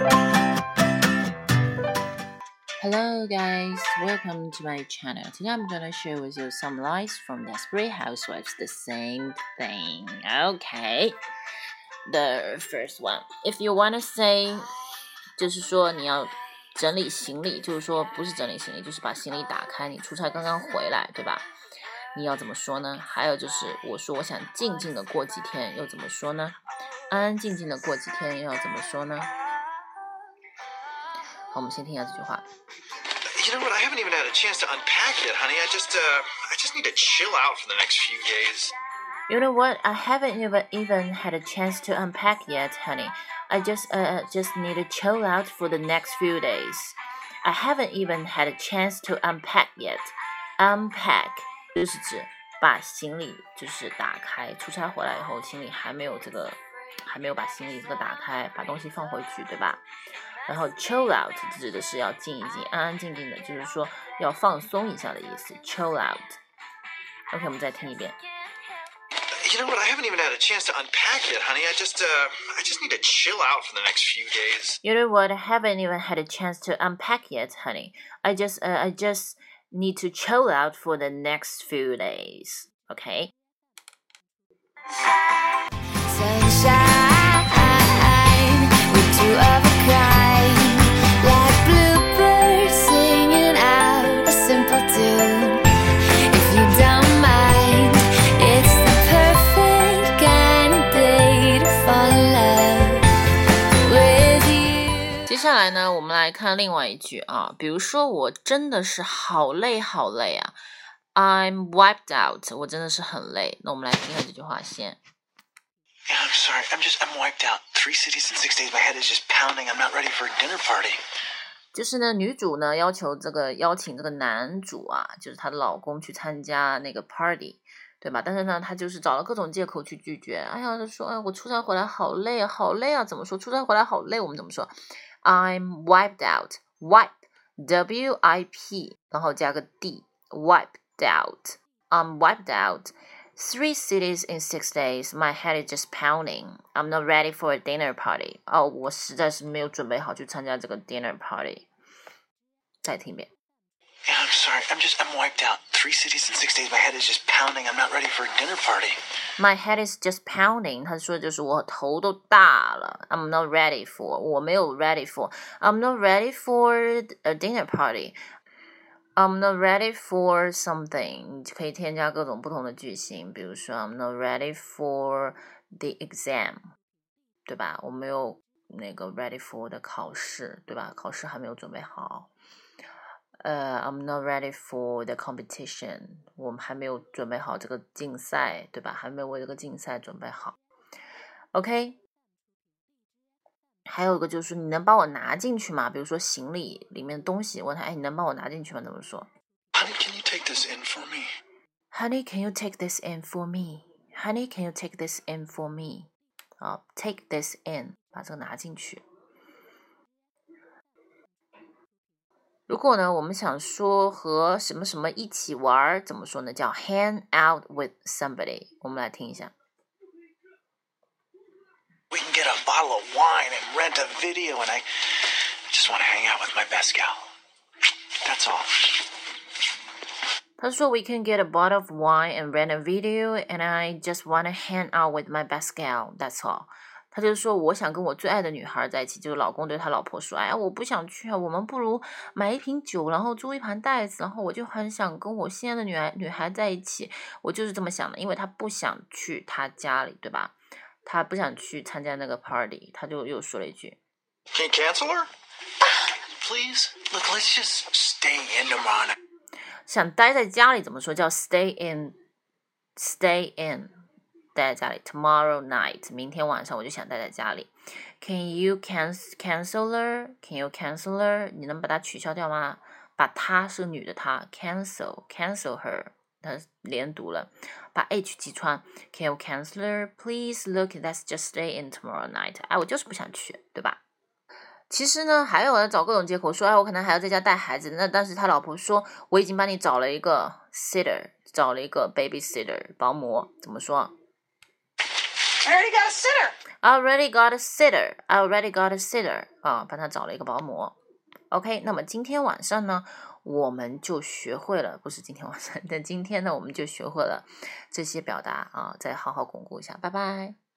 Hello guys, welcome to my channel. Today I'm gonna share with you some lines from Desperate Housewives, the same thing. Okay, the first one. If you wanna say, 就是说你要整理行李，就是说不是整理行李，就是把行李打开，你出差刚刚回来，对吧？你要怎么说呢？还有就是我说我想静静的过几天，又怎么说呢？安安静静的过几天又要怎么说呢？好，我们先听一下这句话。 You know what? I haven't even had a chance to unpack yet, honey. I just need to chill out for the next few days. You know what? I haven't even had a chance to unpack yet, honey. I just need to chill out for the next few days. I haven't even had a chance to unpack yet. Unpack 就是指把行李就是打开，出差回来以后，行李还没有把行李这个打开，把东西放回去，对吧？然后 chill out 指的是要静一静，安安静静的，就是说要放松一下的意思。chill out。OK， 我们再听一遍。 You know what? I haven't even had a chance to unpack yet, honey. I just need to chill out for the next few days. You know what? I haven't even had a chance to unpack yet, honey. I just need to chill out for the next few days. Okay. Sunshine with two of a kind, like bluebirds singing out a simple tune. If you don't mind, it's the perfect kind of day to fall in love with you. 接下来呢，我们来看另外一句啊，比如说我真的是好累好累啊 ，I'm wiped out， 我真的是很累。那我们来听一下这句话先。 Yeah, I'm sorry. I'm wiped out. 3 cities in 6 days. My head is just pounding. I'm not ready for a dinner party. 就是呢，女主呢邀请这个男主啊，就是她的老公去参加那个 party， 对吧？但是呢，她就是找了各种借口去拒绝。哎呀，她说，哎，我出差回来好累啊，好累啊。怎么说？出差回来好累，我们怎么说 ？I'm wiped out. Wipe, W-I-P， 然后加个 D，wiped out. I'm wiped out. 3 cities in 6 days. My head is just pounding. I'm not ready for a dinner party. 哦，我实在是没有准备好去参加这个 dinner party. 再听一遍。 Yeah, I'm sorry. I'm wiped out. 3 cities in 6 days. My head is just pounding. I'm not ready for a dinner party. My head is just pounding. 他说的就是我头都大了。I'm not ready for. 我没有 ready for. I'm not ready for a dinner party.I'm not ready for something. 你可以添加各种不同的句型，比如说 I'm not ready for the exam， 对吧？我没有那个 ready for 的考试，对吧？考试还没有准备好。I'm not ready for the competition， 我们还没有准备好这个竞赛，对吧？还没有为这个竞赛准备好。OK。还有一个就是你能帮我拿进去吗？比如说行李里面的东西，问他，哎，你能帮我拿进去吗？怎么说 Honey, can you take this in for me? Honey, can you take this in for me? Honey, can you take this in for me? 好 take this in， 把这个拿进去。如果呢，我们想说和什么什么一起玩，怎么说呢？叫 hang out with somebody。我们来听一下。 We can get a bottle of wine and rent a video, and I just want to hang out with my best gal. That's all. 他说 We can get a bottle of wine and rent a video, and I just want to hang out with my best gal. That's all. 他就说我想跟我最爱的女孩在一起，就是老公对他老婆说，哎呀，我不想去啊，我们不如买一瓶酒，然后租一盘袋子，然后我就很想跟我心爱的女孩在一起，我就是这么想的，因为他不想去他家里，对吧？他不想去参加那个 party， 他就又说了一句 Can you cancel her? Please? Look, let's just stay in tomorrow. 想待在家里怎么说？叫 stay in， 待在家里 tomorrow night， 明天晚上我就想待在家里。Can you cancel her? Can you cancel her? 你能把它取消掉吗？把她是女的她 cancel her， 它连读了，把 H 击穿。Can you cancel her? Please look, let's just stay in tomorrow night. 哎，我就是不想去，对吧？其实呢，还有人找各种借口说，哎，我可能还要在家带孩子。那但是他老婆说，我已经帮你找了一个 sitter， 找了一个 babysitter 保姆，怎么说 I already got a sitter. I already got a sitter. 啊，帮他找了一个保姆。OK， 那么今天晚上呢，我们就学会了，不是今天晚上，但今天呢，我们就学会了这些表达啊，再好好巩固一下。拜拜。